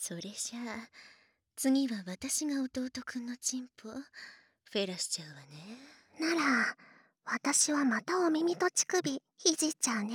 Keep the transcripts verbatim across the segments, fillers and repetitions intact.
それじゃあ次は私が弟くんのチンポフェラしちゃうわね。 なら私はまたお耳と乳首いじっちゃうね。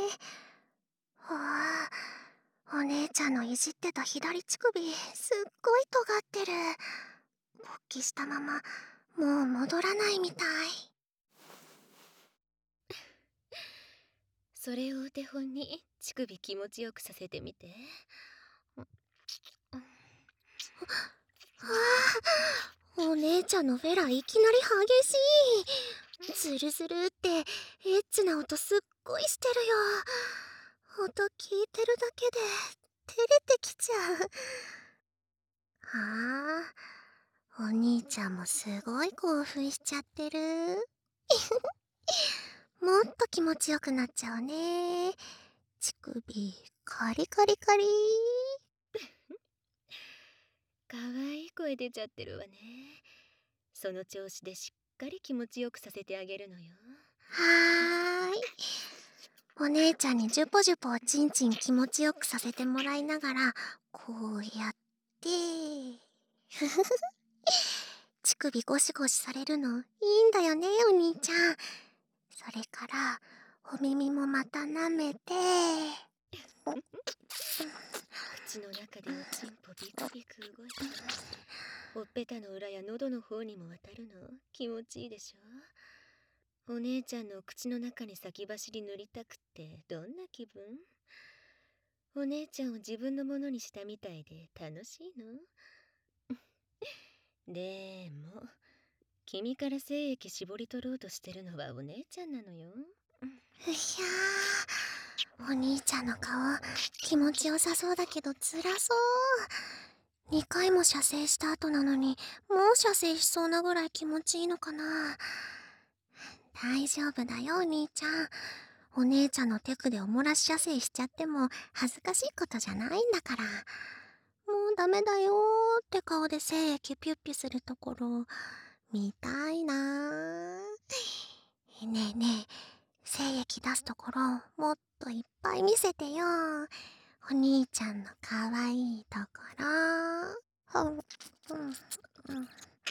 はあ、お姉ちゃんのいじってた左乳首すっごい尖ってる。勃起したままもう戻らないみたい。 それをお手本に乳首気持ちよくさせてみて。 はあ、お姉ちゃんのフェラいきなり激しい。ズルズルってエッチな音すっごいしてるよ。音聞いてるだけで照れてきちゃう。はあ、お兄ちゃんもすごい興奮しちゃってる。もっと気持ちよくなっちゃうね。乳首カリカリカリ。 かわいい声出ちゃってるわね。その調子でしっかり気持ちよくさせてあげるのよ。 はーい。お姉ちゃんにジュポジュポをチンチン気持ちよくさせてもらいながらこうやってふふふ乳首ゴシゴシされるのいいんだよね、お兄ちゃん。それからお耳もまた舐めて口の中でおちんぽビクビク動いてほっぺたの裏や喉の方にも渡るの気持ちいいでしょ。お姉ちゃんの口の中に先走り塗りたくってどんな気分？お姉ちゃんを自分のものにしたみたいで楽しいの？でも君から精液絞り取ろうとしてるのはお姉ちゃんなのよ。 ふひゃー、お兄ちゃんの顔気持ちよさそうだけど辛そう。にかいも射精した後なのにもう射精しそうなぐらい気持ちいいのかな。大丈夫だよ、お兄ちゃん。お姉ちゃんのテクでおもらし射精しちゃっても恥ずかしいことじゃないんだから。もうダメだよーって顔で精液ピュッピュするところ見たいなー。ねえねえ、精液出すところもっといっぱい見せてよ。お兄ちゃんのかわいいところ。ほん、うん、うん、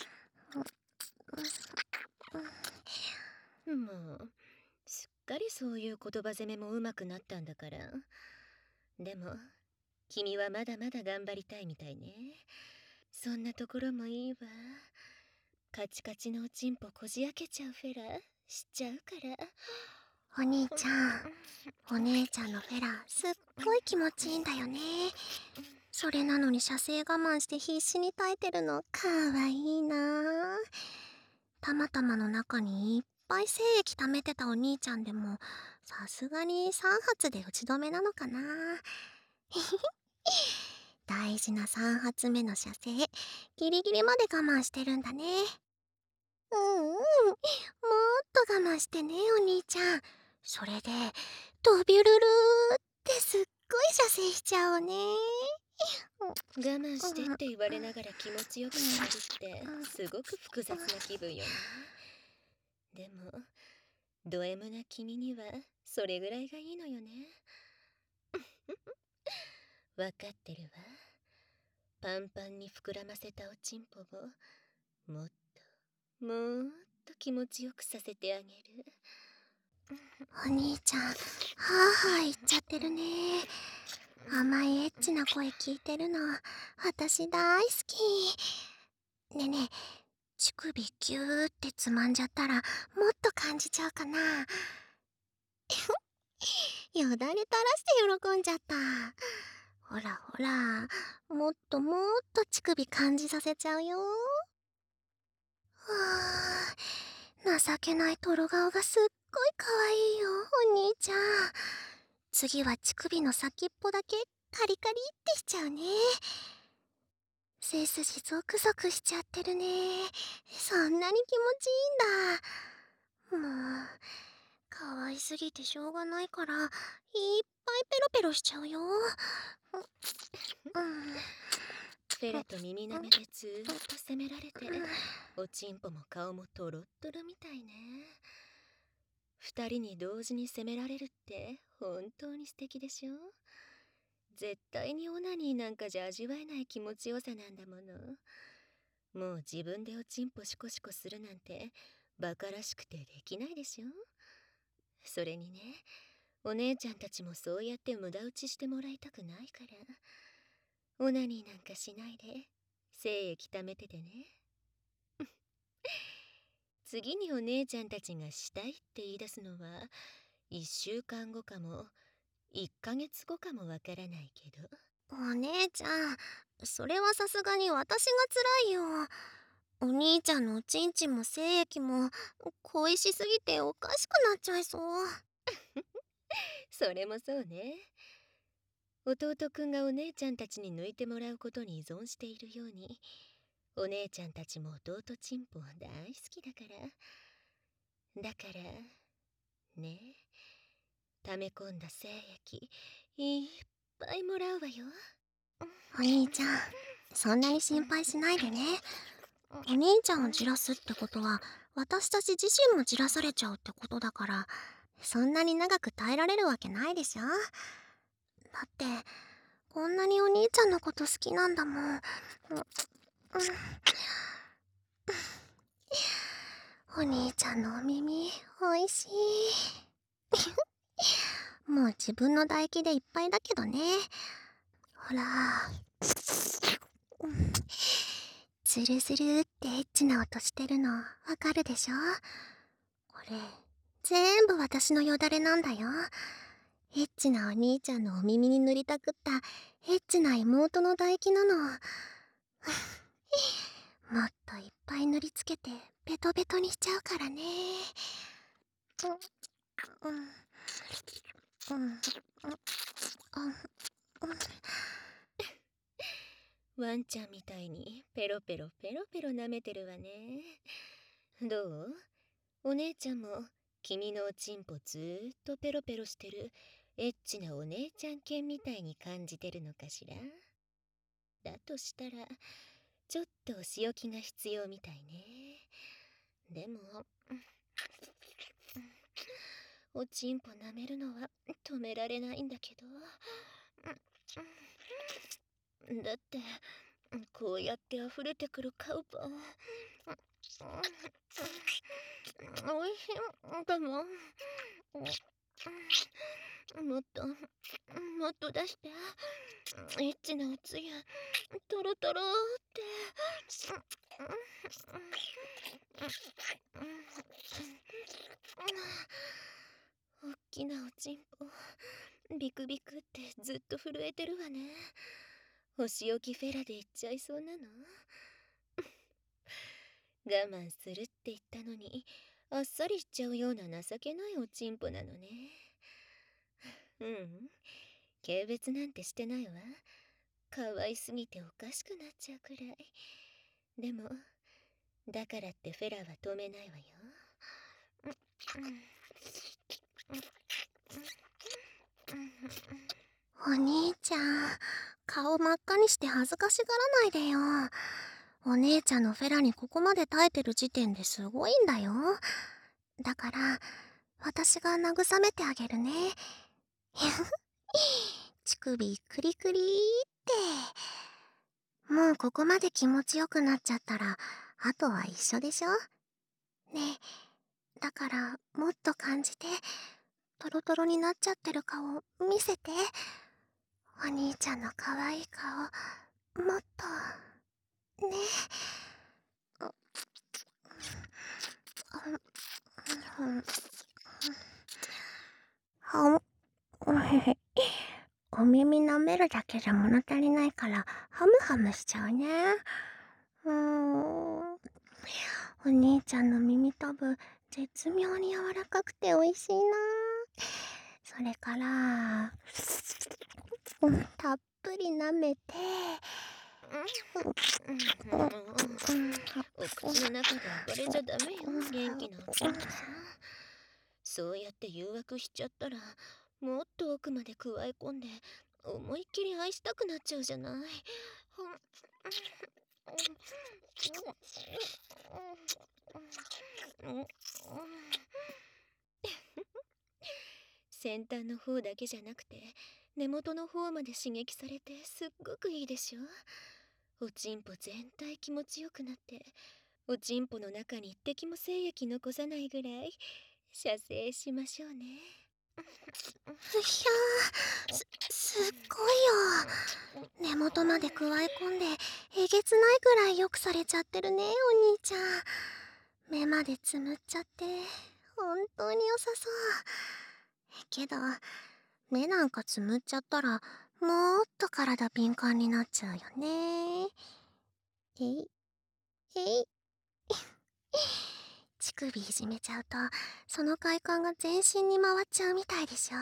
うん、もうすっかりそういう言葉攻めも上手くなったんだから。でも君はまだまだ頑張りたいみたいね。そんなところもいいわ。カチカチのおちんぽこじ開けちゃうフェラしちゃうから。 お兄ちゃん、お姉ちゃんのフェラすっごい気持ちいいんだよね。それなのに射精我慢して必死に耐えてるのかわいいな。たまたまの中にいっぱい精液溜めてたお兄ちゃんでもさすがにさん発で打ち止めなのかな。大事なさん発目の射精ギリギリまで我慢してるんだね。うんうん、もっと我慢してね、お兄ちゃん。それでドビュルルーってすっごい射精しちゃおうね。 我慢してって言われながら気持ちよくされるってすごく複雑な気分よね。でもド M な君にはそれぐらいがいいのよね。わかってるわ。パンパンに膨らませたおちんぽをもっともっと気持ちよくさせてあげる。 お兄ちゃんはあはあ言っちゃってるね。甘いエッチな声聞いてるの私大好き。ねえねえ、乳首ギューってつまんじゃったらもっと感じちゃうかな。よだれ垂らして喜んじゃった。ほらほら、もっともっと乳首感じさせちゃうよ。はあ、情けないトロ顔がすっごい可愛いよ、お兄ちゃん。次は乳首の先っぽだけカリカリってしちゃうね。背筋ゾクゾクしちゃってるね。そんなに気持ちいいんだ。もう可愛すぎてしょうがないからいっぱいペロペロしちゃうよ。うん、 フェラと耳なめでずーっと責められておちんぽも顔もトロットロみたいね。二人に同時に責められるって本当に素敵でしょ。 絶対にオナニーなんかじゃ味わえない気持ちよさなんだもの。もう自分でおちんぽシコシコするなんてバカらしくてできないでしょ。それにね、お姉ちゃんたちもそうやって無駄打ちしてもらいたくないから、オナニーなんかしないで精液溜めててね。次にお姉ちゃんたちがしたいって言い出すのはいっしゅうかんごかもいっかげつごかもわからないけど。 お姉ちゃん、それはさすがに私が辛いよ。お兄ちゃんのおちんちんも精液も恋しすぎておかしくなっちゃいそう。 それもそうね。弟くんがお姉ちゃんたちに抜いてもらうことに依存しているように、お姉ちゃんたちも弟ちんぽ大好きだから。だからね、溜め込んだ精液いっぱいもらうわよ。 お兄ちゃん、そんなに心配しないでね。お兄ちゃんをじらすってことは私たち自身もじらされちゃうってことだから、そんなに長く耐えられるわけないでしょ。だってこんなにお兄ちゃんのこと好きなんだもん。うん、お兄ちゃんのお耳おいしい。もう自分の唾液でいっぱいだけどね。ほら、ズルズルってエッチな音してるのわかるでしょ。これ全部私のよだれなんだよ。エッチなお兄ちゃんのお耳に塗りたくったエッチな妹の唾液なの。もっといっぱい塗りつけてベトベトにしちゃうからね。うんうんうんうんワンちゃんみたいにペロペロペロペロ舐めてるわね。どう？お姉ちゃんも君のおちんぽずーっとペロペロしてるエッチなお姉ちゃん犬みたいに感じてるのかしら。だとしたらちょっとお仕置きが必要みたいね。でもおちんぽ舐めるのは止められないんだけど。だってこうやって溢れてくるカウパーおいしいだもん。もっともっと出して。エッチなおつゆトロトロっておっきなおちんぽビクビクってずっと震えてるわね。お仕置きフェラで言っちゃいそうなの。我慢するって言ったのにあっさりしちゃうような情けないおちんぽなのね。うん、軽蔑なんてしてないわ。可愛すぎておかしくなっちゃうくらい。でもだからってフェラは止めないわよ。 お兄ちゃん、顔真っ赤にして恥ずかしがらないでよ。お姉ちゃんのフェラにここまで耐えてる時点ですごいんだよ。だから私が慰めてあげるね。乳首クリクリって。もうここまで気持ちよくなっちゃったらあとは一緒でしょ。ねえ、だからもっと感じて、トロトロになっちゃってる顔見せて。お兄ちゃんの可愛い顔もっとね。お耳舐めるだけじゃ物足りないからハムハムしちゃうね。うーん、お兄ちゃんの耳たぶ絶妙に柔らかくて美味しいな。それからたっぷり舐めて、 お口の中で暴れちゃダメよ、元気なおちんぽさん。そうやって誘惑しちゃったらもっと奥まで加え込んで思いっきり愛したくなっちゃうじゃない。先端の方だけじゃなくて根元の方まで刺激されてすっごくいいでしょ。おちんぽ全体気持ちよくなって、おちんぽの中に一滴も精液残さないぐらい射精しましょうね。 ふひゃー、す、すっごいよ。根元まで加え込んでえげつないぐらいよくされちゃってるね、お兄ちゃん。目までつむっちゃって本当に良さそう。けど目なんかつむっちゃったらもっと体敏感になっちゃうよね。えいえい乳首いじめちゃうとその快感が全身に回っちゃうみたいでしょ。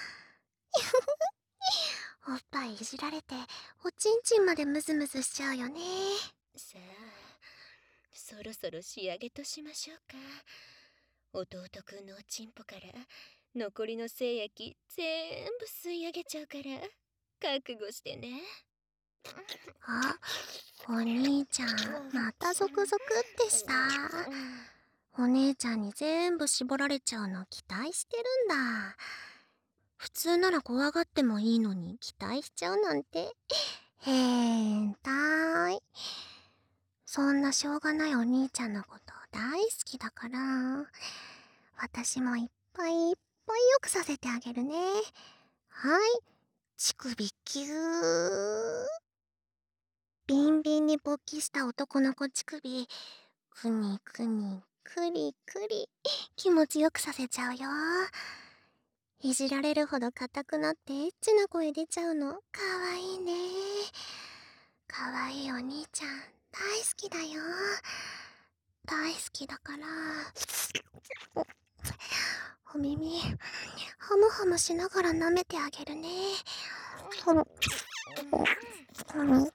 おっぱいいじられておちんちんまでムズムズしちゃうよね。 さあ、そろそろ仕上げとしましょうか。弟くんのおちんぽから残りの精液全部吸い上げちゃうから覚悟してね。 あ、お兄ちゃんまたゾクゾクってした。お姉ちゃんに全部絞られちゃうの期待してるんだ。普通なら怖がってもいいのに期待しちゃうなんて変態。そんなしょうがないお兄ちゃんのこと大好きだから私もいっぱいいっぱいよくさせてあげるね。はい、乳首キュー。ビンビンに勃起した男の子乳首くにくにくりくり気持ちよくさせちゃうよ。いじられるほど硬くなってエッチな声出ちゃうのかわいいね。かわいいお兄ちゃん大好きだよ。大好きだからお耳ハムハムしながら舐めてあげるね。ほむほむ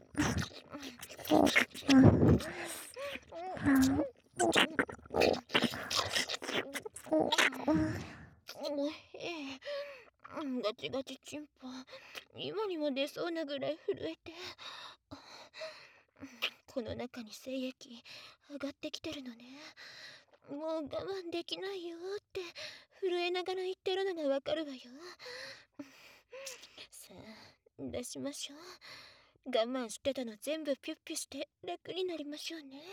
ガチガチチンポ、今にも出そうなぐらい震えて、この中に精液上がってきてるのね。もう我慢できないよって震えながら言ってるのがわかるわよ。さあ出しましょう。我慢してたの全部ピュッピュして楽になりましょうね。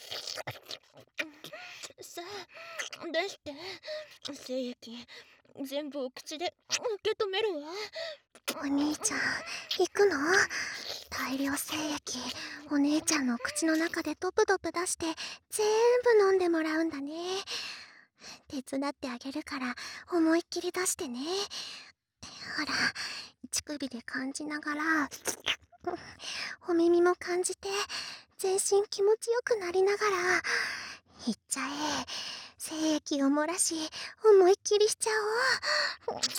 さあ出して、精液全部お口で受け止めるわ。 お兄ちゃん行くの？大量精液お姉ちゃんの口の中でドプドプ出して全部飲んでもらうんだね。手伝ってあげるから思いっきり出してね。ほら乳首で感じながらお耳も感じて全身気持ちよくなりながらいっちゃえ。精液を漏らし思いっきりしちゃおう。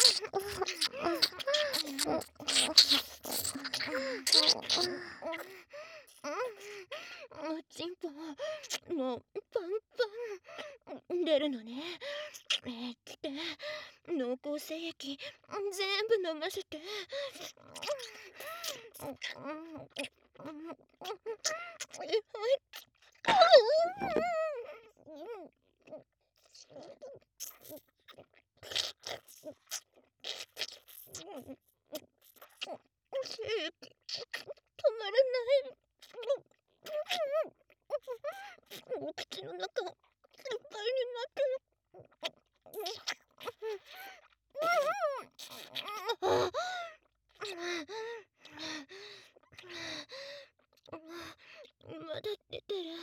おちんぽもうパンパン出るのね。えー、来て濃厚精液全部飲ませて。止まらない。お口の中いっぱいになってる。まだ出てる。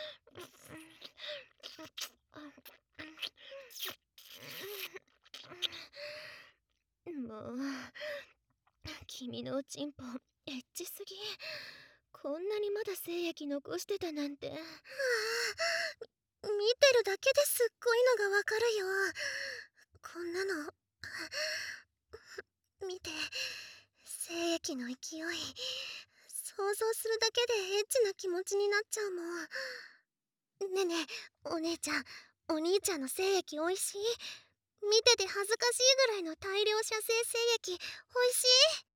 もう君のおちんぽエッチすぎ。こんなにまだ精液残してたなんて。はあ、 見てるだけですっごいのがわかるよ。こんなの見て、精液の勢い想像するだけでエッチな気持ちになっちゃうもん。ねえねえお姉ちゃん、お兄ちゃんの精液おいしい？見てて恥ずかしいぐらいの大量射精精液おいし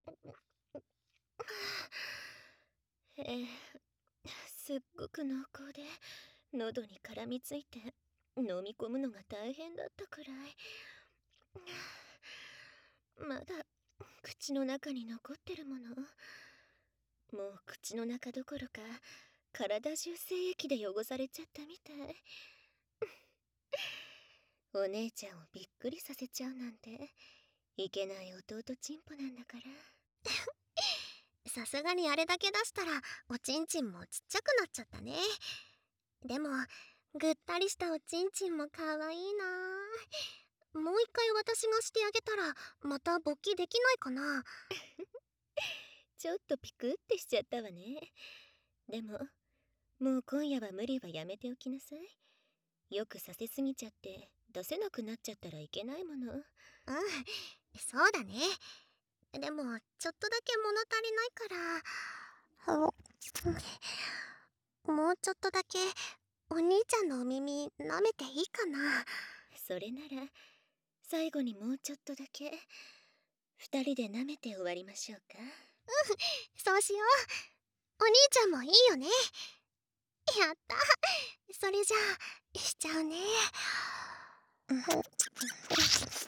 い？ ええ、すっごく濃厚で喉に絡みついて飲み込むのが大変だったくらい。まだ口の中に残ってるもの。もう口の中どころか体中精液で汚されちゃったみたい。お姉ちゃんをびっくりさせちゃうなんていけない弟チンポなんだから。 さすがにあれだけ出したらおちんちんもちっちゃくなっちゃったね。でもぐったりしたおちんちんもかわいいな。もう一回私がしてあげたらまた勃起できないかな。 ちょっとピクってしちゃったわね。でももう今夜は無理はやめておきなさい。よくさせすぎちゃって出せなくなっちゃったらいけないもの。 うん、そうだね。でもちょっとだけ物足りないからもうちょっとだけお兄ちゃんのお耳舐めていいかな。 それなら最後にもうちょっとだけ二人で舐めて終わりましょうか。 うん、そうしよう。お兄ちゃんもいいよね。やった。それじゃあしちゃうね。